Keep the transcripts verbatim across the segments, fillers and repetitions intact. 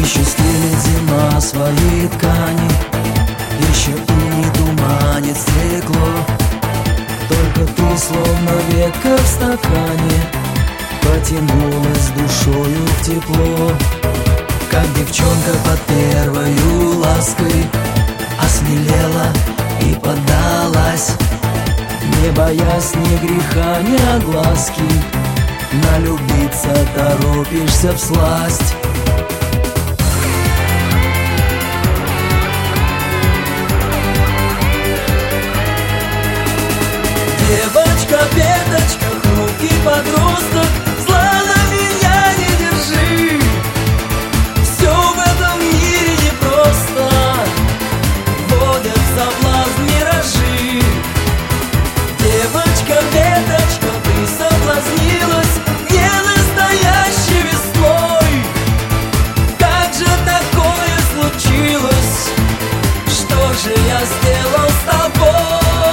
Еще стелит зима свои ткани, еще и не туманит стекло. Только ты, словно ветка в стакане, потянулась душою в тепло. Как девчонка под первою лаской осмелела и поддалась, не боясь ни греха, ни огласки. Налюбиться торопишься всласть. Девочка, веточка, хрупкий подросток, зла на меня не держи. Все в этом мире непросто, вводят в соблазн миражи. Девочка, веточка, ты соблазнилась не настоящей весной. Как же такое случилось? Что же я сделал с тобой?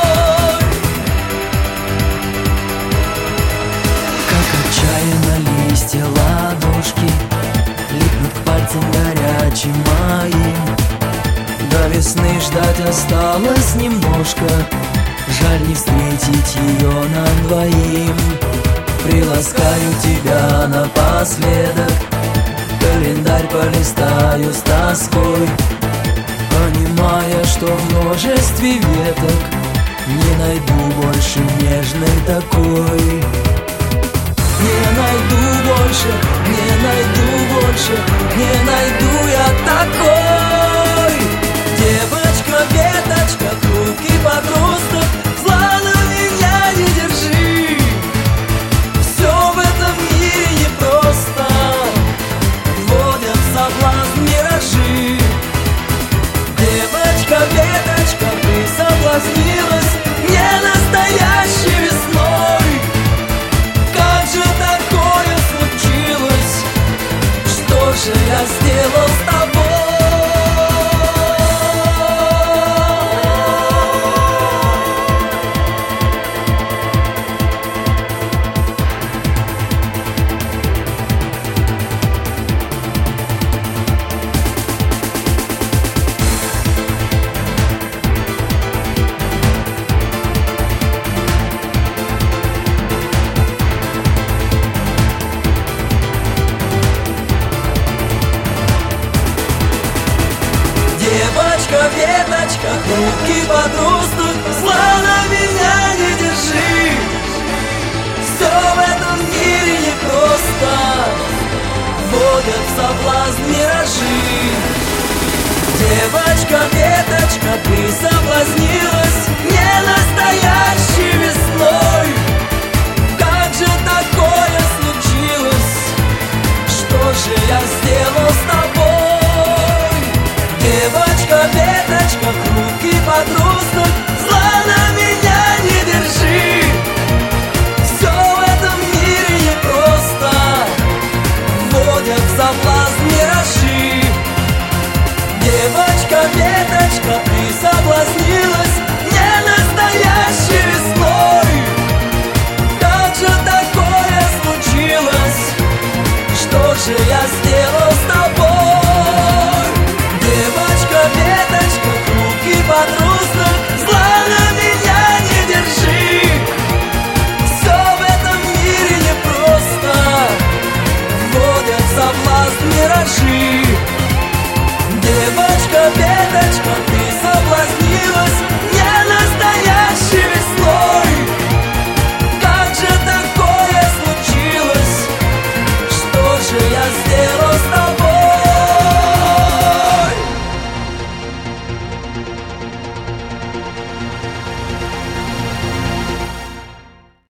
Листья ладошки липнут к пальцам горячим моим. До весны ждать осталось немножко, жаль не встретить ее нам двоим. Приласкаю тебя напоследок, календарь полистаю с тоской, понимая, что в множестве веток не найду больше нежной такой. Не найду больше, не найду больше, не найду я такой. Девочка, веточка, хрупкий подросток, зла на меня не держи. Все в этом мире непросто, вводят в соблазн миражи. Девочка, веточка, ты соблазнилась не настоящей весной. Что же я сделал с тобой? Девочка, веточка, хрупкий подросток, зла на меня не держи. Все в этом мире непросто, вводят в соблазн миражи. Девочка, веточка, ты соблазнилась не настоящей весной. Как же такое случилось? Что же я сделал с тобой? Девочка, веточка, хрупкий подросток, зла на меня не держи. Все в этом мире непросто, вводят в соблазн миражи. Девочка, веточка, ты соблазнилась не настоящей весной. Как же такое случилось? Что же я сделал с тобой? Девочка, веточка, хрупкий подросток, зла на меня не держи. Все в этом мире непросто, вводят в соблазн миражи. Девочка, веточка, ты